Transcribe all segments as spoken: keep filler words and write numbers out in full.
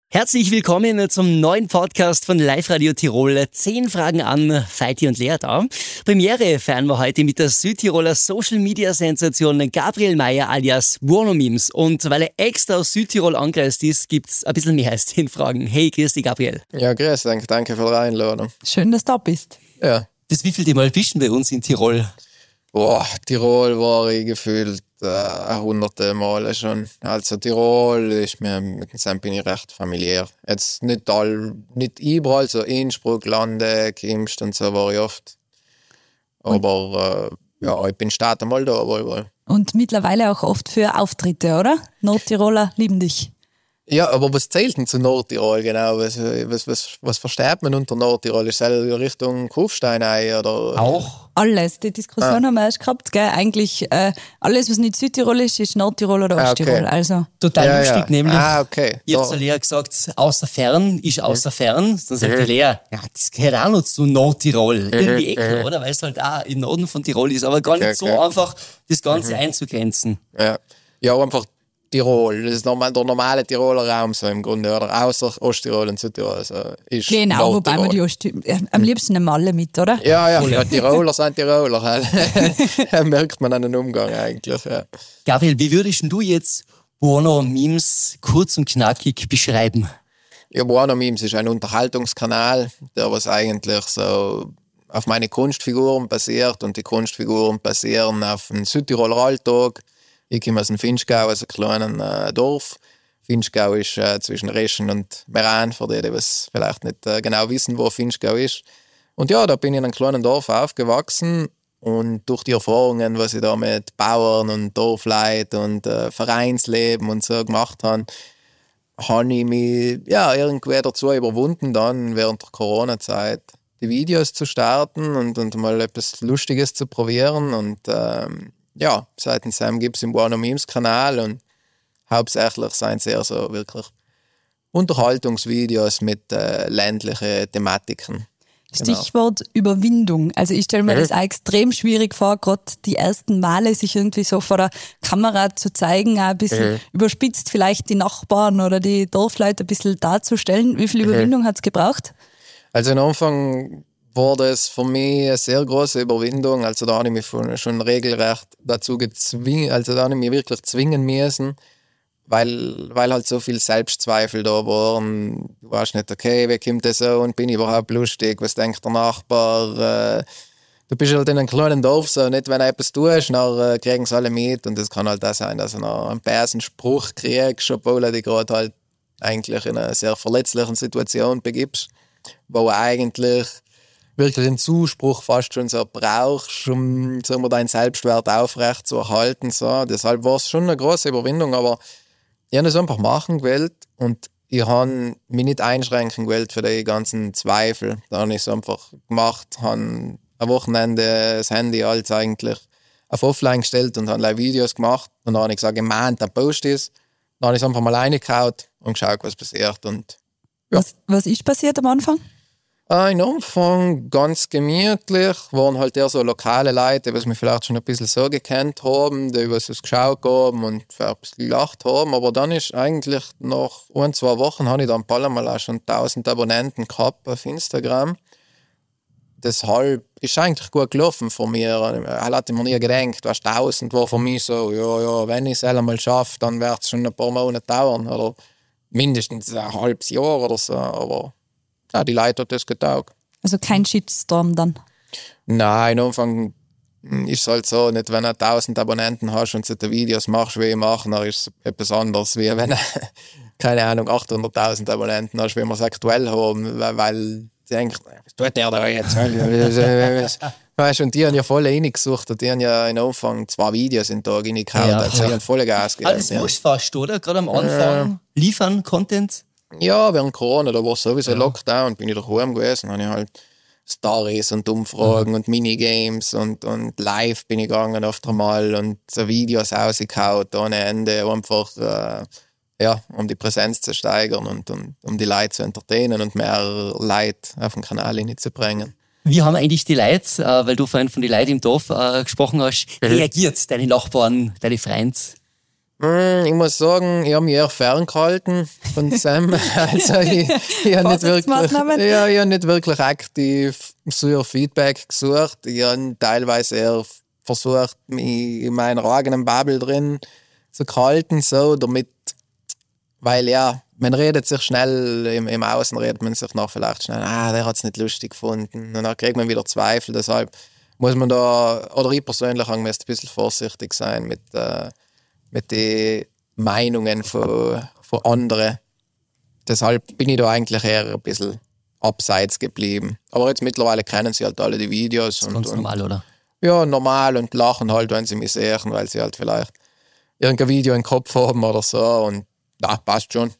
Herzlich willkommen zum neuen Podcast von Live Radio Tirol. Zehn Fragen an Feiti und Lea da. Premiere feiern wir heute mit der Südtiroler Social-Media-Sensation Gabriel Meier alias Buono Memes. Und weil er extra aus Südtirol angereist ist, gibt's ein bisschen mehr als zehn Fragen. Hey, grüß dich, Gabriel. Ja, grüß dich. Danke für die Einladung. Schön, dass du da bist. Ja. Das wievielte Mal bist du bei uns in Tirol? Boah, Tirol war ich gefühlt äh, hunderte Male schon. Also Tirol ist mir, mit dem bin ich recht familiär. Jetzt nicht all, nicht überall, so Innsbruck, Lande, Kimst und so war ich oft. Aber äh, ja, ich bin Stadt einmal da, aber überall. Und mittlerweile auch oft für Auftritte, oder? Nordtiroler lieben dich. Ja, aber was zählt denn zu Nordtirol genau? Was, was, was, was versteht man unter Nordtirol? Ist es Richtung Kufstein oder? Auch? Alles. Die Diskussion ah. haben wir erst gehabt, gell? Eigentlich äh, alles, was nicht Südtirol ist, ist Nordtirol oder Osttirol. Ah, okay. Also. Total ja, lustig, ja. nämlich. Ah, okay. Ich habe zu Lea gesagt, außer Fern ist außer Fern. Dann sagt die Lea, ja, das gehört auch noch zu Nordtirol. Irgendwie Ecke, oder? Weil es halt auch im Norden von Tirol ist. Aber gar nicht okay, so okay. einfach, das Ganze mhm. einzugrenzen. Ja, ja einfach Tirol, das ist der normale Tiroler Raum so im Grunde, oder? Außer Osttirol und Südtirol. Also ist genau, wobei man die Ost- am liebsten nehmen alle mit, oder? Ja, ja, ja Tiroler sind Tiroler. Das merkt man an den Umgang eigentlich. Ja. Gabriel, wie würdest du jetzt Buono Memes kurz und knackig beschreiben? Ja, Buono Memes ist ein Unterhaltungskanal, der was eigentlich so auf meine Kunstfiguren basiert und die Kunstfiguren basieren auf dem Südtiroler Alltag. Ich komme aus dem Finchgau, aus einem kleinen äh, Dorf. Finchgau ist äh, zwischen Reschen und Meran, für die, die was vielleicht nicht äh, genau wissen, wo Finchgau ist. Und ja, da bin ich in einem kleinen Dorf aufgewachsen und durch die Erfahrungen, was ich da mit Bauern und Dorfleuten und äh, Vereinsleben und so gemacht habe, habe ich mich ja, irgendwie dazu überwunden, dann während der Corona-Zeit die Videos zu starten und, und mal etwas Lustiges zu probieren und ähm, ja, seitens Sam gibt es im Buono Memes Kanal und hauptsächlich sind es eher so wirklich Unterhaltungsvideos mit äh, ländlichen Thematiken. Genau. Stichwort Überwindung. Also ich stelle mir mhm. das auch extrem schwierig vor, gerade die ersten Male sich irgendwie so vor der Kamera zu zeigen, auch ein bisschen mhm. überspitzt vielleicht die Nachbarn oder die Dorfleute ein bisschen darzustellen. Wie viel Überwindung mhm. hat es gebraucht? Also am Anfang war das für mich eine sehr große Überwindung. Also da habe ich mich schon regelrecht dazu gezwungen, also da habe ich mich wirklich zwingen müssen, weil, weil halt so viel Selbstzweifel da waren. Du weißt nicht, okay, wie kommt das so und bin ich überhaupt lustig, was denkt der Nachbar? Äh, du bist halt in einem kleinen Dorf, so nicht, wenn du etwas tust, dann äh, kriegen sie alle mit und das kann halt auch sein, dass du noch einen bösen Spruch kriegst, obwohl du dich gerade halt eigentlich in einer sehr verletzlichen Situation begibst, wo du eigentlich wirklich einen Zuspruch fast schon so brauchst, um sagen wir, deinen Selbstwert aufrecht zu erhalten. So. Deshalb war es schon eine große Überwindung, aber ich habe das einfach machen gewollt und ich habe mich nicht einschränken gewollt für die ganzen Zweifel. Da habe ich es einfach gemacht, habe am Wochenende das Handy als eigentlich auf Offline gestellt und habe Videos gemacht und dann habe ich gesagt, im Moment, dann post ich es. Dann habe ich es einfach mal reingehauen und geschaut, was passiert. Und, ja. was, was ist passiert am Anfang? Äh, Im Anfang ganz gemütlich, waren halt eher so lokale Leute, die mich vielleicht schon ein bisschen so gekannt haben, die was es geschaut haben und ein bisschen gelacht haben. Aber dann ist eigentlich nach ein, zwei Wochen habe ich dann ein paar Mal auch schon tausend Abonnenten gehabt auf Instagram. Deshalb ist eigentlich gut gelaufen von mir. Ich hatte mir nie gedacht, was tausend war für mich so, ja, ja, wenn ich es einmal schaffe, dann wird es schon ein paar Monate dauern oder mindestens ein halbes Jahr oder so, aber ja, die Leute hat das getaugt. Also kein Shitstorm dann? Nein, am Anfang ist es halt so, nicht wenn du tausend Abonnenten hast und solche Videos machst, wie ich mache, dann ist es etwas anderes, wie wenn du, keine Ahnung, achthunderttausend Abonnenten hast, wie wir es aktuell haben, weil, weil sie denken, was tut der da jetzt? Weißt du, und die haben ja voll reingesucht, die haben ja am Anfang zwei Videos im Tag reingehauen, ja, also die haben voll Gas gegeben. Alles ja. musst fast, oder? Gerade am Anfang ja. liefern, Content. Ja, während Corona, da war sowieso ja. Lockdown, bin ich daheim gewesen, dann habe ich halt Stories und Umfragen mhm. und Minigames und, und live bin ich gegangen oft einmal und so Videos rausgehauen ohne Ende, einfach äh, ja, um die Präsenz zu steigern und, und um die Leute zu entertainen und mehr Leute auf den Kanal hineinzubringen. Wie haben eigentlich die Leute, äh, weil du vorhin von den Leuten im Dorf äh, gesprochen hast, reagiert, deine Nachbarn, deine Freunde? Ich muss sagen, ich habe mich eher ferngehalten von Sam. Also ich, ich habe nicht wirklich, ja, ich habe nicht wirklich aktiv so Feedback gesucht. Ich habe teilweise eher versucht, mich in meiner eigenen Bubble drin zu halten, so, damit, weil ja, man redet sich schnell, im, im Außen redet man sich nach vielleicht schnell, ah, der hat es nicht lustig gefunden. Und dann kriegt man wieder Zweifel, deshalb muss man da, oder ich persönlich ein bisschen vorsichtig sein mit äh, mit den Meinungen von, von anderen. Deshalb bin ich da eigentlich eher ein bisschen abseits geblieben. Aber jetzt mittlerweile kennen sie halt alle die Videos. Das ist ganz und, normal, oder? Ja, normal und lachen halt, wenn sie mich sehen, weil sie halt vielleicht irgendein Video im Kopf haben oder so. Und ja, passt schon.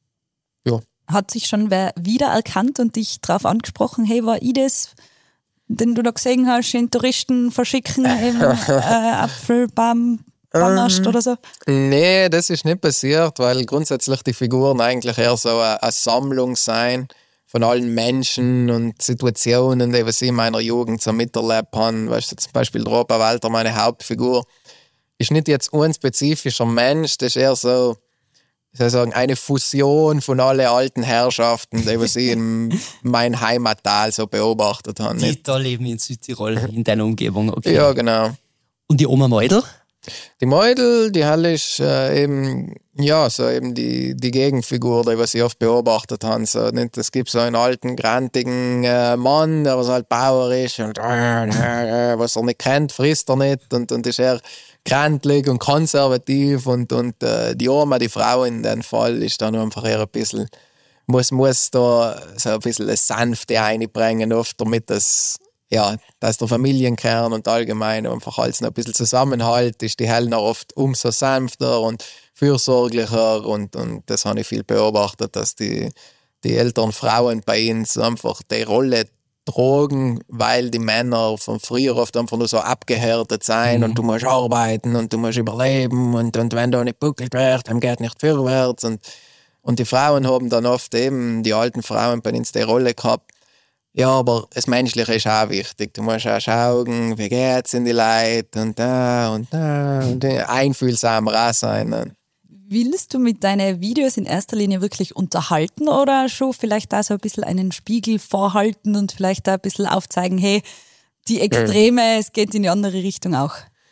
Ja. Hat sich schon wer wiedererkannt und dich darauf angesprochen, hey, war ich das, den du da gesehen hast, in Touristen verschicken im äh, Apfelbaum? Ähm, oder so? Nee, das ist nicht passiert, weil grundsätzlich die Figuren eigentlich eher so eine, eine Sammlung sein von allen Menschen und Situationen, die was ich in meiner Jugend so miterlebt habe. Weißt du, zum Beispiel der Opa Walter, meine Hauptfigur, ist nicht jetzt ein spezifischer Mensch, das ist eher so, ich soll sagen, eine Fusion von allen alten Herrschaften, die was ich in meinem Heimattal so beobachtet habe. Die da leben in Südtirol, in deiner Umgebung, okay. Ja, genau. Und die Oma Meudl? Die Meudl, die Halle ist äh, eben, ja, so eben die, die Gegenfigur, die was ich oft beobachtet habe. So, nicht, es gibt so einen alten, grantigen äh, Mann, der was halt Bauer ist und äh, äh, was er nicht kennt, frisst er nicht und, und ist eher gräntlich und konservativ und, und äh, die Oma, die Frau in dem Fall, ist dann einfach eher ein bisschen, muss, muss da so ein bisschen eine Sanfte einbringen, oft damit das ja, dass der Familienkern und allgemein einfach alles noch ein bisschen Zusammenhalt ist, die Helena oft umso sanfter und fürsorglicher und, und das habe ich viel beobachtet, dass die, die älteren Frauen bei uns einfach die Rolle tragen, weil die Männer von früher oft einfach nur so abgehärtet sein mhm. und du musst arbeiten und du musst überleben und, und wenn da nicht buckelt wird, dann geht nicht vorwärts und, und die Frauen haben dann oft eben, die alten Frauen bei uns die Rolle gehabt. Ja, aber das Menschliche ist auch wichtig. Du musst auch schauen, wie geht's in die Leute und da und da und einfühlsamer auch sein. Willst du mit deinen Videos in erster Linie wirklich unterhalten oder schon vielleicht da so ein bisschen einen Spiegel vorhalten und vielleicht da ein bisschen aufzeigen, hey, die Extreme, mhm. es geht in die andere Richtung auch?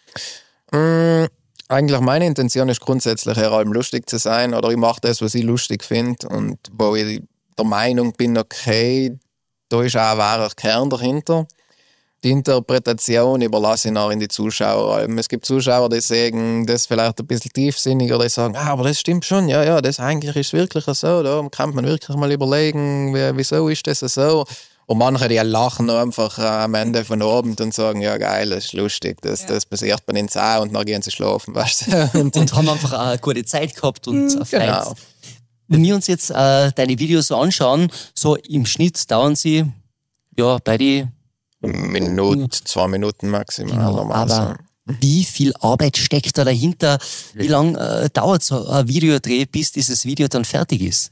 Mhm. Eigentlich meine Intention ist grundsätzlich eher allem lustig zu sein oder ich mache das, was ich lustig finde und wo ich der Meinung bin, okay, da ist auch ein wahrer Kern dahinter. Die Interpretation überlasse ich nachher in die Zuschauer. Es gibt Zuschauer, die sagen, das ist vielleicht ein bisschen tiefsinniger, die sagen, ah, aber das stimmt schon, ja, ja, das eigentlich ist wirklich so, da kann man wirklich mal überlegen, wieso ist das so. Und manche, die lachen einfach am Ende von Abend und sagen, ja geil, das ist lustig, das, ja. das passiert bei uns auch und dann gehen sie schlafen. Weißt du? und, und haben einfach eine gute Zeit gehabt und mm, genau. Wenn wir uns jetzt äh, deine Videos so anschauen, so im Schnitt dauern sie ja bei die Minute, zwei Minuten maximal. Genau, normal aber so. Wie viel Arbeit steckt da dahinter? Wie lange äh, dauert so ein Videodreh, bis dieses Video dann fertig ist?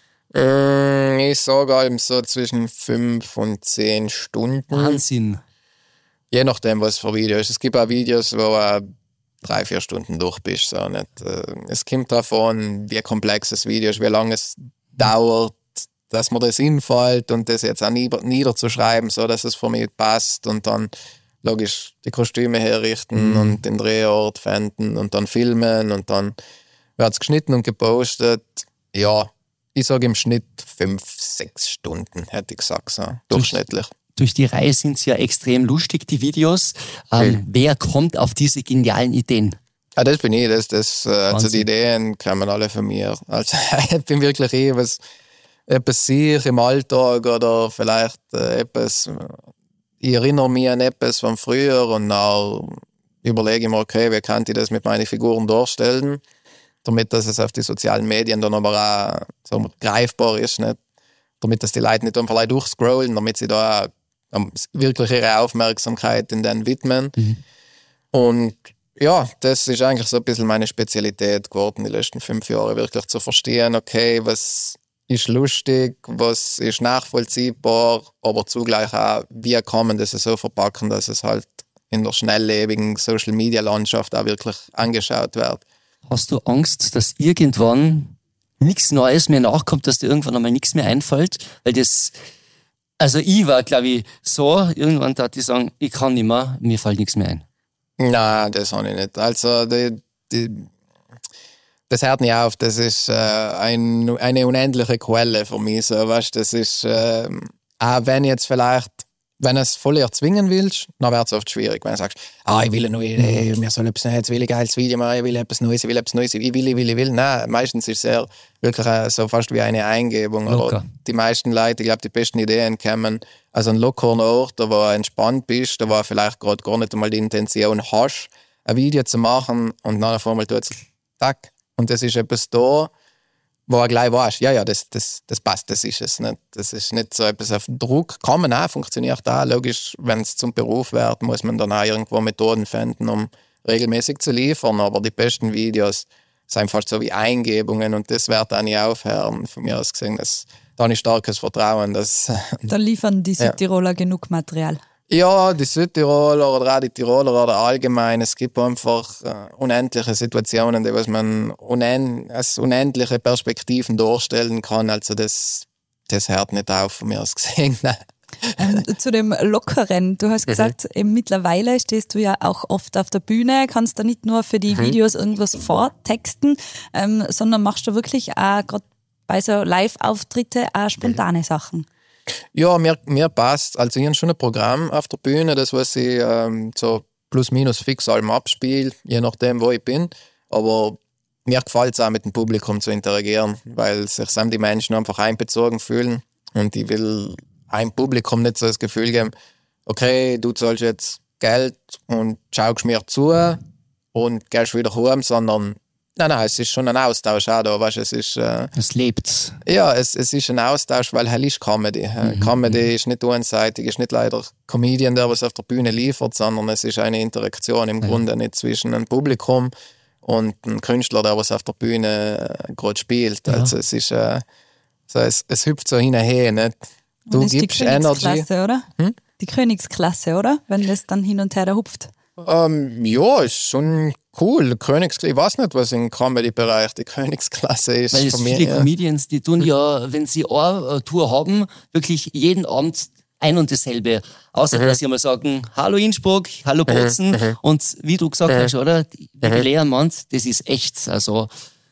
Ich sage allem so zwischen fünf und zehn Stunden. Wahnsinn. Je nachdem, was für Video ist. Es gibt auch Videos, wo du drei, vier Stunden durch bist. So nicht. Es kommt davon, wie komplex das Video ist, wie lange es dauert, dass mir das hinfällt und das jetzt auch niederzuschreiben, so dass es für mich passt und dann logisch die Kostüme herrichten mhm. und den Drehort finden und dann filmen und dann wird es geschnitten und gepostet. Ja, ich sage im Schnitt fünf, sechs Stunden, hätte ich gesagt, so durchschnittlich. Durch die Reihe sind es ja extrem lustig, die Videos. Ähm, mhm. Wer kommt auf diese genialen Ideen? Ah, das bin ich. Das, das, also die Ideen kommen alle von mir. Also ich bin wirklich eh, was etwas sehe ich im Alltag oder vielleicht äh, etwas, ich erinnere mich an etwas von früher und dann überlege ich mir, okay, wie kann ich das mit meinen Figuren darstellen, damit dass es auf die sozialen Medien dann aber auch so greifbar ist, nicht? Damit dass die Leute nicht einfach durchscrollen, damit sie da wirklich ihre Aufmerksamkeit in den widmen. Mhm. Und ja, das ist eigentlich so ein bisschen meine Spezialität geworden, die letzten fünf Jahre, wirklich zu verstehen, okay, was ist lustig, was ist nachvollziehbar, aber zugleich auch, wie kann man das so verpacken, dass es halt in der schnelllebigen Social-Media-Landschaft auch wirklich angeschaut wird. Hast du Angst, dass irgendwann nichts Neues mehr nachkommt, dass dir irgendwann einmal nichts mehr einfällt? Weil das, also ich war, glaube ich, so, irgendwann dachte ich sagen, ich kann nicht mehr, mir fällt nichts mehr ein. Nein, das habe ich nicht. Also, die, die, das hört nicht auf. Das ist äh, ein, eine unendliche Quelle für mich. So, weißt, das ist, äh, auch wenn jetzt vielleicht, wenn du es voll erzwingen willst, dann wird es oft schwierig. Wenn du sagst, ah, ich will eine neue Idee, mir soll etwas, jetzt will ich ein geiles Video machen, ich will etwas Neues, ich will etwas Neues, ich will, ich will, ich will. Nein, meistens ist es eher wirklich so fast wie eine Eingebung. Oder die meisten Leute, ich glaube, die besten Ideen kommen also ein lockerer Ort, da wo du entspannt bist, da wo du vielleicht gerade gar nicht einmal die Intention hast, ein Video zu machen und dann auf einmal tut es tack. Und das ist etwas da, wo du gleich weißt, ja, ja, das, das, das passt, das ist es nicht. Das ist nicht so etwas auf Druck. Kann man auch, funktioniert auch. Logisch, wenn es zum Beruf wird, muss man dann auch irgendwo Methoden finden, um regelmäßig zu liefern. Aber die besten Videos sind fast so wie Eingebungen und das wird auch nicht aufhören. Von mir aus gesehen, das, da habe ich starkes Vertrauen. Dass, da liefern die Südtiroler ja. genug Material. Ja, die Südtiroler oder auch die Tiroler oder allgemein. Es gibt einfach äh, unendliche Situationen, die was man unend, als unendliche Perspektiven darstellen kann. Also das, das hört nicht auf, von mir aus gesehen. ähm, zu dem Lockeren, du hast gesagt, eben mittlerweile stehst du ja auch oft auf der Bühne, kannst da nicht nur für die Videos irgendwas vortexten, ähm, sondern machst du wirklich auch gerade bei so Live-Auftritte auch spontane Sachen. Ja, mir, mir passt. Also ich habe schon ein Programm auf der Bühne, das was ich ähm, so plus minus fix allem abspiele, je nachdem, wo ich bin. Aber mir gefällt es auch, mit dem Publikum zu interagieren, weil sich die Menschen einfach einbezogen fühlen. Und ich will einem Publikum nicht so das Gefühl geben, okay, du zahlst jetzt Geld und schaust mir zu und gehst wieder heim, sondern Nein, nein, es ist schon ein Austausch auch da, weißt, es ist... Äh, es lebt. Ja, es, es ist ein Austausch, weil hell ist Comedy. Mhm. Comedy ist nicht einseitig, ist nicht leider Comedian, der was auf der Bühne liefert, sondern es ist eine Interaktion im ja. Grunde nicht zwischen einem Publikum und einem Künstler, der was auf der Bühne äh, gerade spielt. Ja. Also es ist... Äh, so, es, es hüpft so hin und her, nicht? Du und das gibst ist die Energy. Oder? Hm? Die Königsklasse, oder? Wenn das dann hin und her da hupft. Ähm, ja, ist schon cool. Königsklasse, ich weiß nicht, was im Comedy-Bereich die Königsklasse ist. Weil es viele mir, Comedians, die tun ja, wenn sie eine Tour haben, wirklich jeden Abend ein und dasselbe. Außer, mhm. dass sie mal sagen, hallo Innsbruck, hallo Bozen. Mhm. Und wie du gesagt mhm. hast, oder? Wie die Lea meint, das ist echt, also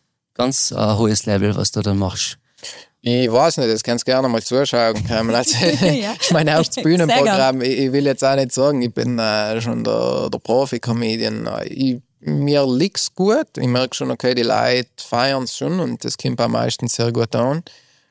ganz ein hohes Level, was du dann machst. Ich weiß nicht, das kannst du gerne mal zuschauen. Also, ja. Ich mein erstes Bühnenprogramm, ich, ich will jetzt auch nicht sagen, ich bin äh, schon der, der Profi-Comedian. Ich, mir liegt es gut, ich merke schon, okay, die Leute feiern es schon und das kommt am meisten sehr gut an.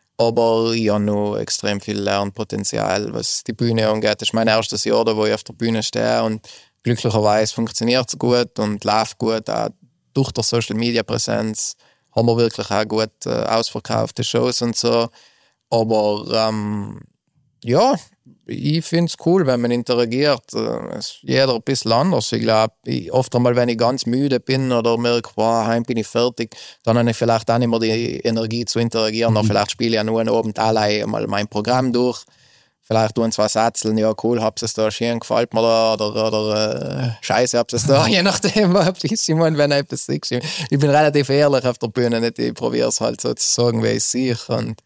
Aber ich habe noch extrem viel Lernpotenzial, was die Bühne angeht. Das ist mein erstes Jahr, da wo ich auf der Bühne stehe und glücklicherweise funktioniert es gut und läuft gut, auch durch die Social-Media-Präsenz. Haben wir wirklich auch gut äh, ausverkaufte Shows und so. Aber ähm, ja, ich finde es cool, wenn man interagiert. Äh, ist jeder ein bisschen anders. Ich glaube, oft einmal, wenn ich ganz müde bin oder merke, wow, heim bin ich fertig, dann habe ich vielleicht auch nicht mehr die Energie zu interagieren. Mhm. Oder vielleicht spiele ich ja nur einen Abend allein mal mein Programm durch. Vielleicht tun zwei Sätze, ja cool, hab's es da, schön, gefällt mir da, oder, oder äh, scheiße, hab's es da, je nachdem, ich meine, wenn etwas ist. Ich bin relativ ehrlich auf der Bühne, nicht? Ich probiere es halt so zu sagen, wie ich es sehe. Und,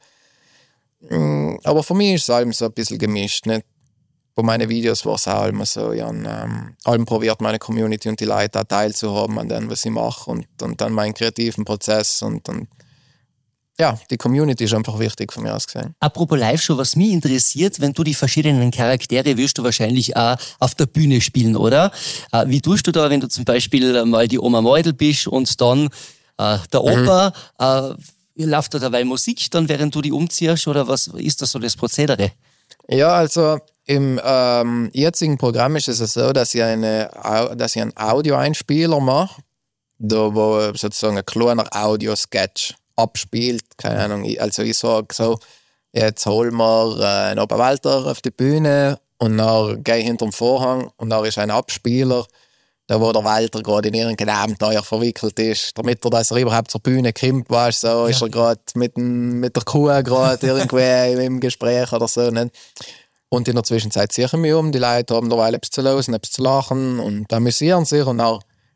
mh, aber für mich ist es allem so ein bisschen gemischt. Nicht? Bei meinen Videos war es auch immer so, ja, und, ähm, allem probiert meine Community und die Leute auch teilzuhaben an dem, was ich mache und, und dann meinen kreativen Prozess und, und ja, die Community ist einfach wichtig von mir aus gesehen. Apropos Live-Show, was mich interessiert, wenn du die verschiedenen Charaktere wirst du wahrscheinlich auch auf der Bühne spielen, oder? Wie tust du da, wenn du zum Beispiel mal die Oma Meudel bist und dann äh, der Opa, mhm. äh, läuft da dabei Musik dann, während du die umziehst, oder was ist das so das Prozedere? Ja, also im ähm, jetzigen Programm ist es so, dass ich, eine, dass ich einen Audioeinspieler mache, da wo sozusagen ein kleiner Audio-Sketch abspielt, keine Ahnung, also ich sage so, jetzt holen wir äh, einen Oberwalter auf die Bühne und dann gehe ich hinter den Vorhang und dann ist ein Abspieler, da wo der Walter gerade in irgendein Abenteuer verwickelt ist, damit er, dass er überhaupt zur Bühne kommt, weißt so, ja. Ist er gerade mit, mit der Kuh gerade irgendwie im Gespräch oder so, nicht? Und in der Zwischenzeit ziehe ich mich um, die Leute haben derweil etwas zu hören, etwas zu lachen und amüsieren sich und dann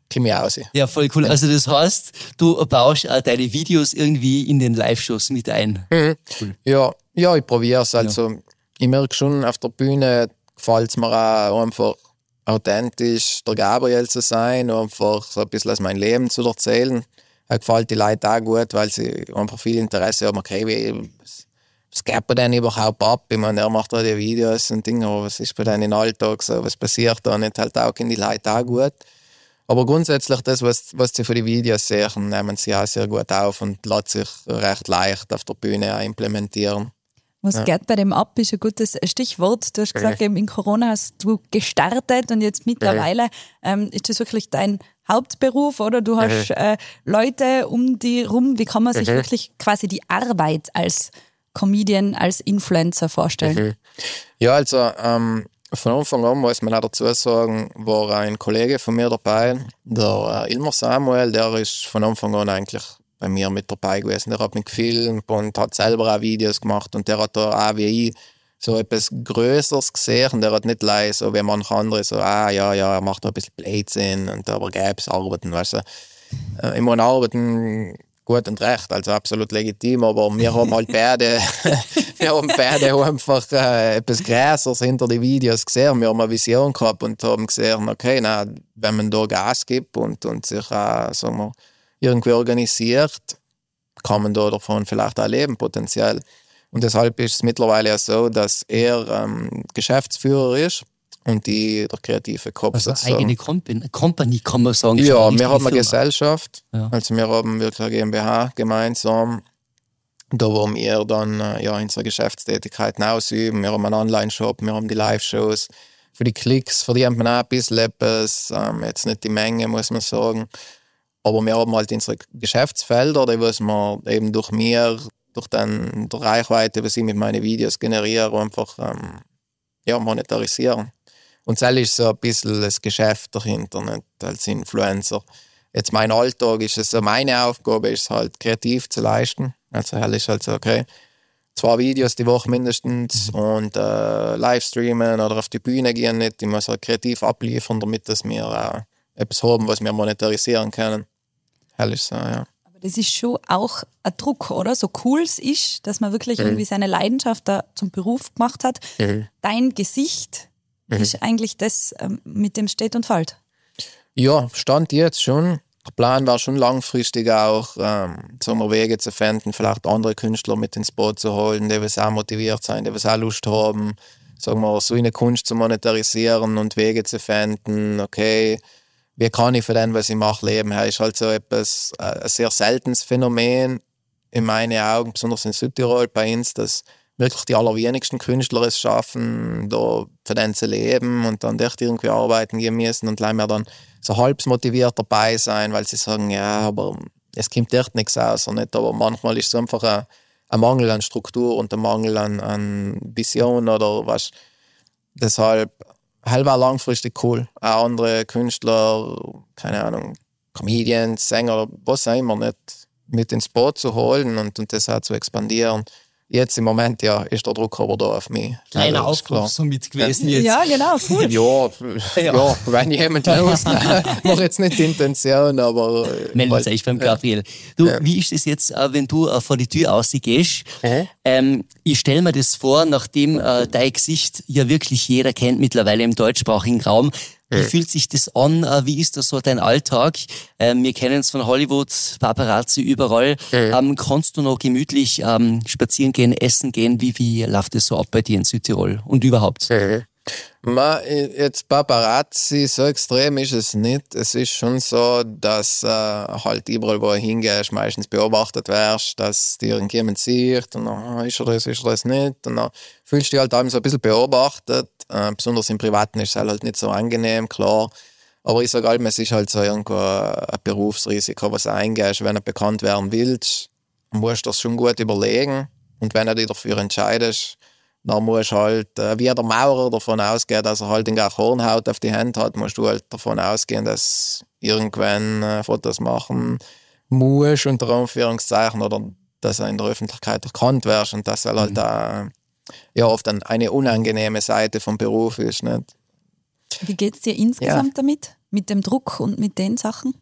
komme ich aus. Ja, voll cool. Also das heißt, du baust auch deine Videos irgendwie in den Live-Shows mit ein. Mhm. Cool. Ja, ja, ich probiere es. Also, ja. Ich merke schon, auf der Bühne gefällt es mir auch einfach authentisch, der Gabriel zu sein, einfach so ein bisschen aus meinem Leben zu erzählen. Er gefällt die Leute auch gut, weil sie einfach viel Interesse haben. Okay, wie, was, was geht bei denen überhaupt ab? Ich meine, er macht da die Videos und Dinge, aber was ist bei denen im Alltag so? Was passiert da? Nicht halt auch in die Leute auch gut. Aber grundsätzlich das, was, was sie für die Videos sehen, nehmen sie auch sehr gut auf und lässt sich recht leicht auf der Bühne auch implementieren. Was ja. geht bei dem ab, ist ein gutes Stichwort. Du hast gesagt, eben in Corona hast du gestartet und jetzt mittlerweile ähm, ist das wirklich dein Hauptberuf, oder? Du hast äh, Leute um die rum. Wie kann man sich wirklich quasi die Arbeit als Comedian, als Influencer vorstellen? Ja, also ähm, von Anfang an muss man auch dazu sagen, war ein Kollege von mir dabei, der äh, Ilmar Samuel, der ist von Anfang an eigentlich bei mir mit dabei gewesen. Der hat mich gefilmt und hat selber auch Videos gemacht und der hat da auch wie ich so etwas Größeres gesehen. Der hat nicht leid, so wie manche andere, so, ah ja, ja, er macht da ein bisschen Blödsinn und aber gäbe es Arbeiten, weißt du. Äh, ich meine, Arbeiten gut und recht, also absolut legitim, aber wir haben halt beide, wir haben beide einfach äh, etwas Größeres hinter die Videos gesehen. Wir haben eine Vision gehabt und haben gesehen, okay, na, wenn man da Gas gibt und, und sich auch, sagen wir, irgendwie organisiert, kann man da davon vielleicht auch leben, potenziell. Und deshalb ist es mittlerweile auch so, dass er ähm, Geschäftsführer ist und die, der kreative Kopf. Also eine eigene Company, Company kann man sagen. Ja, wir haben eine Gesellschaft, ja. Also wir haben wirklich eine GmbH gemeinsam, da wo wir dann äh, ja, unsere Geschäftstätigkeiten ausüben. Wir haben einen Online-Shop, wir haben die Live-Shows. Für die Klicks verdient man auch ein bisschen etwas, ähm, jetzt nicht die Menge, muss man sagen. Aber wir haben halt unsere Geschäftsfelder, die was wir eben durch mir, durch den, die Reichweite, was ich mit meinen Videos generiere, einfach ähm, ja, monetarisieren. Und das ist so ein bisschen das Geschäft dahinter, nicht als Influencer. Jetzt mein Alltag ist es so, meine Aufgabe ist halt, kreativ zu leisten. Also hell ist halt so, okay, zwei Videos die Woche mindestens mhm. und äh, Livestreamen oder auf die Bühne gehen nicht. Ich muss halt kreativ abliefern, damit dass wir äh, etwas haben, was wir monetarisieren können. Hell ist so, ja. Aber das ist schon auch ein Druck, oder? So cool es ist, dass man wirklich mhm. irgendwie seine Leidenschaft da zum Beruf gemacht hat. Mhm. Dein Gesicht mhm. ist eigentlich das, ähm, mit dem steht und fällt. Ja, Stand jetzt schon. Der Plan war schon langfristig auch, ähm, sagen wir, Wege zu finden, vielleicht andere Künstler mit ins Boot zu holen, die auch motiviert sind, die auch Lust haben, sagen wir, so eine Kunst zu monetarisieren und Wege zu finden, okay, wie kann ich für den, was ich mache, leben? Das ist halt so etwas, ein sehr seltenes Phänomen in meinen Augen, besonders in Südtirol bei uns, dass wirklich die allerwenigsten Künstler es schaffen, da für den zu leben und dann echt irgendwie arbeiten gehen müssen und leider dann so halb motiviert dabei sein, weil sie sagen, ja, aber es kommt echt nichts aus. Nicht? Aber manchmal ist es einfach ein, ein Mangel an Struktur und ein Mangel an, an Vision oder was. Deshalb hell war langfristig cool. Auch andere Künstler, keine Ahnung, Comedians, Sänger, was auch immer, nicht mit ins Boot zu holen und, und das auch zu expandieren. Jetzt im Moment, ja, ist der Druck aber da auf mich. Kleiner Aufruf somit gewesen jetzt. Ja, genau, cool. Ja, ja, ja, wenn jemand los, mach jetzt nicht die Intention, aber... Melden Sie euch beim Gabriel. Du, ja. Wie ist es jetzt, wenn du vor die Tür rausgehst? Mhm. Ähm, ich stelle mir das vor, nachdem äh, dein Gesicht ja wirklich jeder kennt mittlerweile im deutschsprachigen Raum. Wie fühlt sich das an? Wie ist das so dein Alltag? Ähm, wir kennen es von Hollywood, Paparazzi überall. Mhm. Ähm, kannst du noch gemütlich ähm, spazieren gehen, essen gehen? Wie, wie läuft das so ab bei dir in Südtirol und überhaupt? Mhm. Ma, jetzt Paparazzi, so extrem ist es nicht. Es ist schon so, dass äh, halt überall, wo du hingehst, meistens beobachtet wirst, dass dir irgendjemand sieht und dann oh, ist er das, ist er das nicht. Und dann fühlst du dich halt so ein bisschen beobachtet. Äh, besonders im Privaten ist es halt nicht so angenehm, klar. Aber ich sage allem, es ist halt so irgendwo ein Berufsrisiko, was du eingehst. Wenn du bekannt werden willst, musst du das schon gut überlegen. Und wenn du dich dafür entscheidest, dann musst du halt, äh, wie der Maurer davon ausgehen, dass er halt den Hornhaut auf die Hand hat, musst du halt davon ausgehen, dass irgendwann äh, Fotos machen musst, unter Anführungszeichen, oder dass er in der Öffentlichkeit erkannt wirst und dass er halt äh, ja, oft dann eine unangenehme Seite vom Beruf ist. Nicht? Wie geht es dir insgesamt ja. damit? mit dem Druck und mit den Sachen?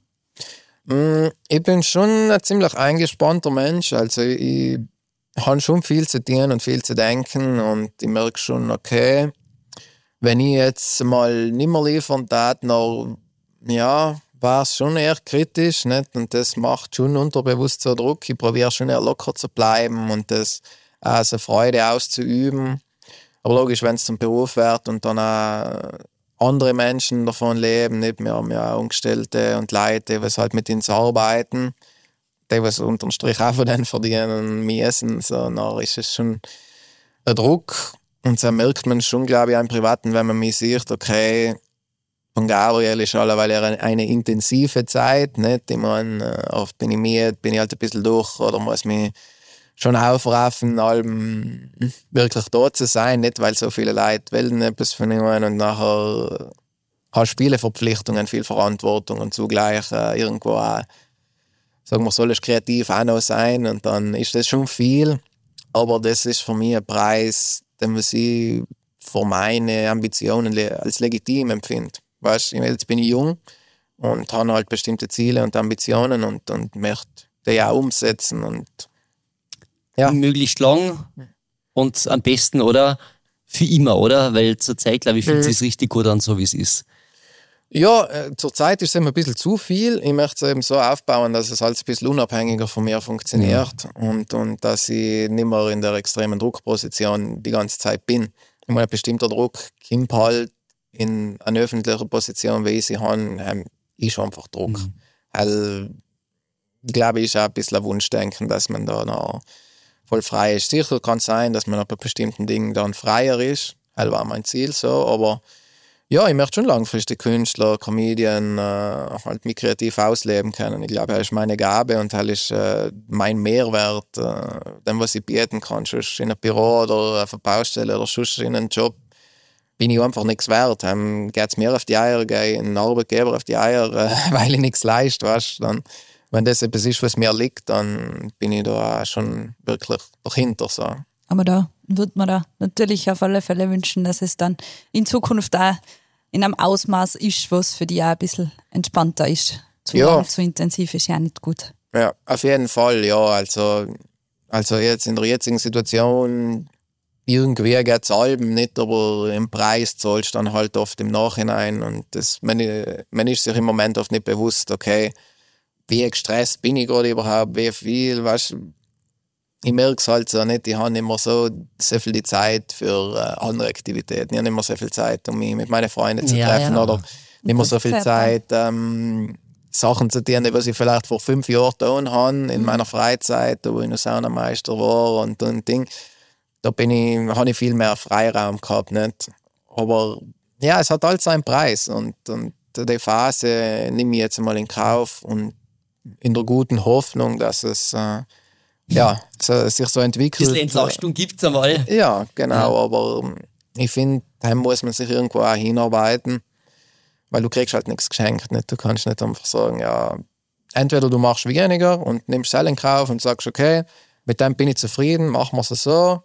Ich bin schon ein ziemlich eingespannter Mensch. Also ich habe schon viel zu tun und viel zu denken und ich merke schon, okay, wenn ich jetzt mal nicht mehr liefern darf, dann ja, war es schon eher kritisch, nicht? Und das macht schon unterbewusst so Druck. Ich probiere schon eher locker zu bleiben und das als eine Freude auszuüben. Aber logisch, wenn es zum Beruf wird und dann auch andere Menschen davon leben, nicht? Wir haben ja Angestellte und Leute, die halt mit uns arbeiten, die was unterm Strich auch von denen verdienen müssen, so, dann ist es schon ein Druck. Und so merkt man schon, glaube ich, im Privaten, wenn man mich sieht, okay, von Gabriel ist alleweil eine, eine intensive Zeit, nicht? Ich meine, oft bin ich müde, bin ich halt ein bisschen durch oder muss mich schon aufraffen, allem wirklich da zu sein, nicht? Weil so viele Leute wollen etwas von ihnen und nachher hast du viele Verpflichtungen, viel Verantwortung und zugleich äh, irgendwo auch, sagen wir, soll es kreativ auch noch sein und dann ist das schon viel, aber das ist für mich ein Preis, den man sie für meine Ambitionen als legitim empfindet. Weißt, jetzt bin ich jung und habe halt bestimmte Ziele und Ambitionen und, und möchte die auch umsetzen. Und, ja. Möglichst lang und am besten, oder? Für immer, oder? Weil zur Zeit, glaube ich, fühlt es sich richtig gut an, so wie es ist. Ja, äh, zur Zeit ist es immer ein bisschen zu viel. Ich möchte es eben so aufbauen, dass es halt ein bisschen unabhängiger von mir funktioniert ja. und, und dass ich nicht mehr in der extremen Druckposition die ganze Zeit bin. Ich meine, ein bestimmter Druck kommt halt in einer öffentlichen Position, wie ich sie habe, ist einfach Druck. Mhm. Weil, ich glaube, ist auch ein bisschen ein Wunschdenken, dass man da noch voll frei ist. Sicher kann es sein, dass man bei bestimmten Dingen dann freier ist. Das war mein Ziel so, aber ja, ich möchte schon langfristig Künstler, Comedian, äh, halt mich kreativ ausleben können. Ich glaube, das ist meine Gabe und das ist äh, mein Mehrwert, äh, dem, was ich bieten kann. Sonst in einem Büro oder auf einer Baustelle oder sonst in einem Job bin ich einfach nichts wert. Dann geht es mir auf die Eier, gehe einen Arbeitgeber auf die Eier, äh, weil ich nichts leiste. Weißt? Dann, wenn das etwas ist, was mir liegt, dann bin ich da auch schon wirklich dahinter. So. Aber da würde man da natürlich auf alle Fälle wünschen, dass es dann in Zukunft auch in einem Ausmaß ist, was für dich auch ein bisschen entspannter ist. Zu ja. lang, zu intensiv ist ja nicht gut. Ja, auf jeden Fall, ja. Also, also jetzt in der jetzigen Situation, irgendwie geht es allem nicht, aber im Preis zahlst du dann halt oft im Nachhinein. Und das, man, man ist sich im Moment oft nicht bewusst, okay, wie gestresst bin ich gerade überhaupt, wie viel, weißt du. Ich merke es halt so nicht, ich habe nicht mehr so, so viel die Zeit für äh, andere Aktivitäten. Ich habe nicht mehr so viel Zeit, um mich mit meinen Freunden zu ja, treffen ja. oder nicht mehr so viel Zeit, ähm, Sachen zu tun, was ich vielleicht vor fünf Jahren getan habe, in mhm. meiner Freizeit, wo ich noch Saunameister war und und Ding. Da bin ich, habe ich viel mehr Freiraum gehabt, nicht? Aber ja, es hat alles seinen Preis und, und die Phase nehme ich jetzt mal in Kauf und in der guten Hoffnung, dass es äh, ja, so, sich so entwickelt. Ein bisschen Entlastung gibt es einmal. Ja, genau, ja. aber ich finde, da muss man sich irgendwo auch hinarbeiten, weil du kriegst halt nichts geschenkt. Nicht? Du kannst nicht einfach sagen, ja, entweder du machst weniger und nimmst es in Kauf und sagst, okay, mit dem bin ich zufrieden, machen wir es so,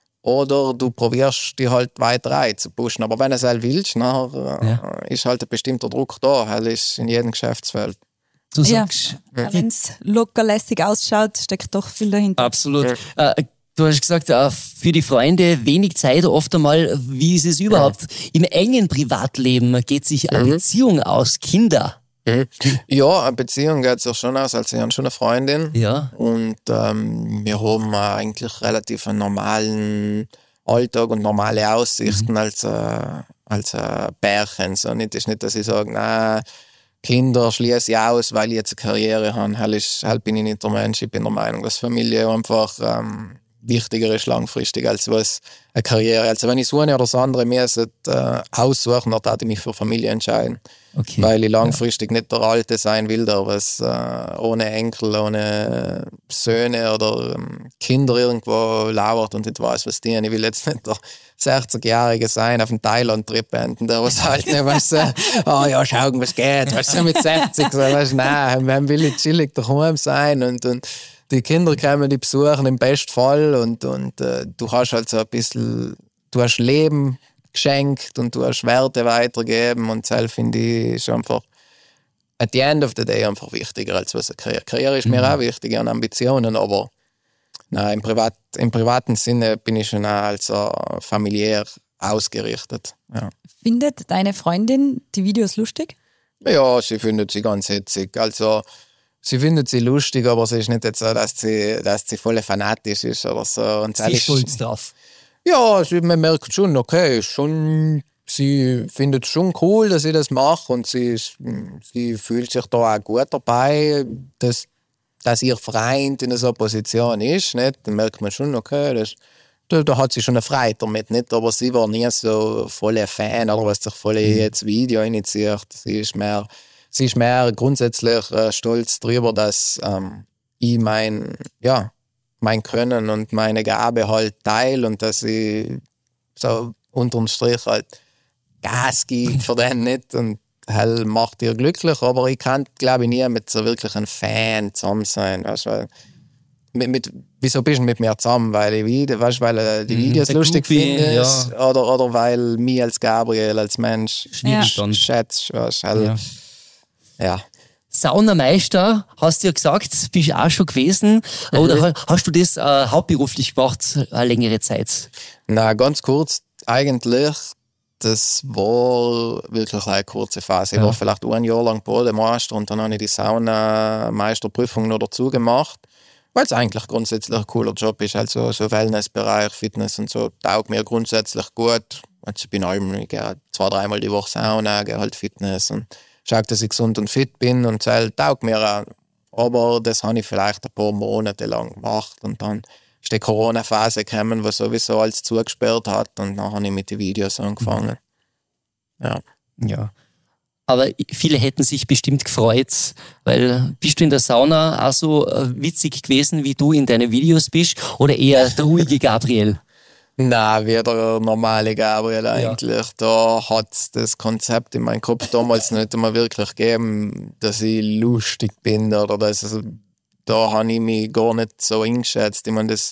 oder du probierst die halt weiter reinzupushen. Aber wenn du es halt willst, nachher, ja. ist halt ein bestimmter Druck da, das ist in jedem Geschäftsfeld. Du sagst, ja, wenn es locker lässig ausschaut, steckt doch viel dahinter. Absolut. Ja. Äh, du hast gesagt, äh, für die Freunde wenig Zeit, oft einmal, wie ist es überhaupt? Ja. Im engen Privatleben geht sich eine mhm. Beziehung aus, Kinder. Mhm. Ja, eine Beziehung geht sich schon aus, also ich habe schon eine Freundin. Ja. Und ähm, wir haben eigentlich relativ einen normalen Alltag und normale Aussichten mhm. als, äh, als äh, Pärchen. So, nicht, ist nicht, dass ich sage, nein, Kinder schließe ich aus, weil ich jetzt eine Karriere habe. Halt, ist, halt bin ich nicht der Mensch. Ich bin der Meinung, dass Familie einfach ähm, wichtiger ist langfristig als was eine Karriere. Also wenn ich so eine oder das andere müsste äh, aussuchen, dann würde ich mich für Familie entscheiden. Okay. Weil ich langfristig ja. nicht der Alte sein will, der was äh, ohne Enkel, ohne Söhne oder ähm, Kinder irgendwo lauert und nicht weiß, was die. Ich will jetzt nicht der sechzigjährige sein, auf einen Thailand-Trip enden, der was halt nicht, weißt du, oh ja, schauen, was geht, weißt du, mit sechzig, so, weißt du, nein, man will nicht chillig daheim sein und, und die Kinder kommen die besuchen im besten Fall und, und äh, du hast halt so ein bisschen, du hast Leben geschenkt und du hast Werte weitergeben und das finde ich ist einfach at the end of the day einfach wichtiger als was eine Karriere. Karriere ist mir mhm. auch wichtig an Ambitionen, aber nein, im, Privat, im privaten Sinne bin ich schon auch als uh, familiär ausgerichtet. Ja. Findet deine Freundin die Videos lustig? Ja, sie findet sie ganz hitzig. Also sie findet sie lustig, aber sie ist nicht jetzt so, dass sie, dass sie voll fanatisch ist oder so. Und sie ist stolz drauf. Ja, sie, man merkt schon, okay, schon, sie findet es schon cool, dass ich das mache und sie, ist, sie fühlt sich da auch gut dabei, dass, dass ihr Freund in so einer Position ist. Nicht? Dann merkt man schon, okay, das, da, da hat sie schon eine Freude damit, nicht? Aber sie war nie so voll Fan oder was sich voll mhm. jetzt Video initiiert. Sie ist mehr, sie ist mehr grundsätzlich äh, stolz darüber, dass ähm, ich mein, ja, mein Können und meine Gabe halt teile und dass ich so unterm Strich halt Gas gebe für den nicht und hell macht ihr glücklich, aber ich kann, glaube ich, nie mit so wirklich einem Fan zusammen sein, weißt, weil mit, mit, wieso bist du mit mir zusammen, weil ich wieder, weißt, weil er die Videos mm, lustig findest ja. oder, oder weil mich als Gabriel, als Mensch ja. schätzt, weißt, hell, ja. ja. Saunameister, hast du ja gesagt, bist du auch schon gewesen. Oder hast du das äh, hauptberuflich gemacht, eine längere Zeit? Na, ganz kurz, eigentlich, das war wirklich eine kurze Phase. Ich ja. war vielleicht ein Jahr lang Bademeister und dann habe ich die Saunameisterprüfung noch dazu gemacht, weil es eigentlich grundsätzlich ein cooler Job ist. Also so Wellnessbereich, Fitness und so, taugt mir grundsätzlich gut. Also ich bin allem, ich gehe zwei, dreimal die Woche Sauna, gehe halt Fitness und schaue, dass ich gesund und fit bin und das taugt mir auch. Aber das habe ich vielleicht ein paar Monate lang gemacht und dann ist die Corona-Phase gekommen, wo sowieso alles zugesperrt hat und dann habe ich mit den Videos angefangen. Ja. Ja. Aber viele hätten sich bestimmt gefreut, weil bist du in der Sauna auch so witzig gewesen, wie du in deinen Videos bist oder eher der ruhige Gabriel? Nein, wie der normale Gabriel eigentlich. Ja. Da hat das Konzept in meinem Kopf damals nicht einmal wirklich gegeben, dass ich lustig bin oder dass, also, da habe ich mich gar nicht so eingeschätzt. Ich meine, das,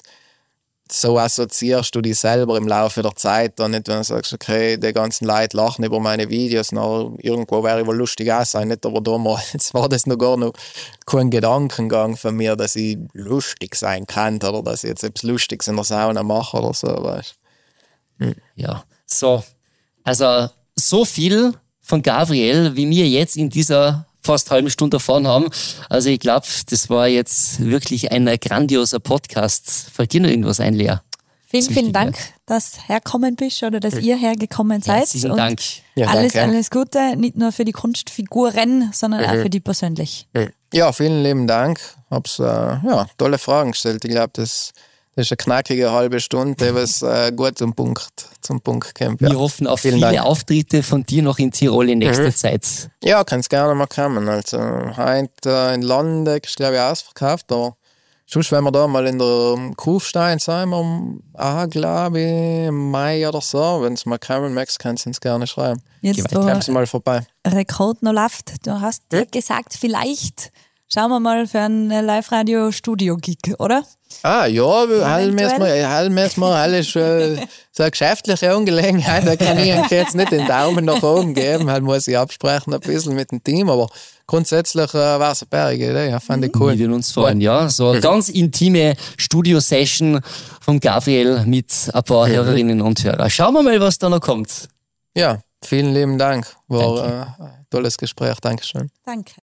so assoziierst du dich selber im Laufe der Zeit dann nicht, wenn du sagst, okay, die ganzen Leute lachen über meine Videos, na, irgendwo wäre ich wohl lustig auch sein, nicht, aber damals war das noch gar noch kein Gedankengang von mir, dass ich lustig sein kann oder dass ich jetzt etwas Lustiges in der Sauna mache oder so, weißt hm. Ja, so, also so viel von Gabriel, wie wir jetzt in dieser fast halben Stunde erfahren haben. Also ich glaube, das war jetzt wirklich ein grandioser Podcast. Fällt dir noch irgendwas ein, Lea? Vielen, vielen Dank, dass du hergekommen bist oder dass ihr hergekommen seid. Herzlichen und Dank. Ja, alles, danke. Alles Gute, nicht nur für die Kunstfiguren, sondern mhm. auch für die persönlich. Ja, vielen lieben Dank. Hab's äh, ja, tolle Fragen gestellt. Ich glaube, das Das ist eine knackige halbe Stunde, was äh, gut zum Punkt, zum Punkt kommt. Ja. Wir hoffen auf Vielen viele Dank. Auftritte von dir noch in Tirol in nächster mhm. Zeit. Ja, kannst gerne mal kommen. Also, heute äh, in Landeck ist, glaube ich, ausverkauft. Aber sonst, wenn wir da mal in der Kufstein sein, wir, glaube ich, im Mai oder so, wenn es mal kommen möchtest, kannst du uns gerne schreiben. Jetzt, kommst du mal vorbei. Rekord noch läuft. Du hast ja. gesagt, vielleicht schauen wir mal für ein Live-Radio-Studio-Gig, oder? Ah, ja, halt müssen wir, halt müssen wir alles schon so eine geschäftliche Angelegenheit, da kann ich jetzt nicht den Daumen nach oben geben, halt muss ich absprechen ein bisschen mit dem Team, aber grundsätzlich äh, war es eine bärige Idee, ja, fand ich cool. Wir würden uns freuen, ja, so eine ganz intime Studio-Session von Gabriel mit ein paar Hörerinnen und Hörer. Schauen wir mal, was da noch kommt. Ja, vielen lieben Dank, war äh, ein tolles Gespräch, Dankeschön. Danke.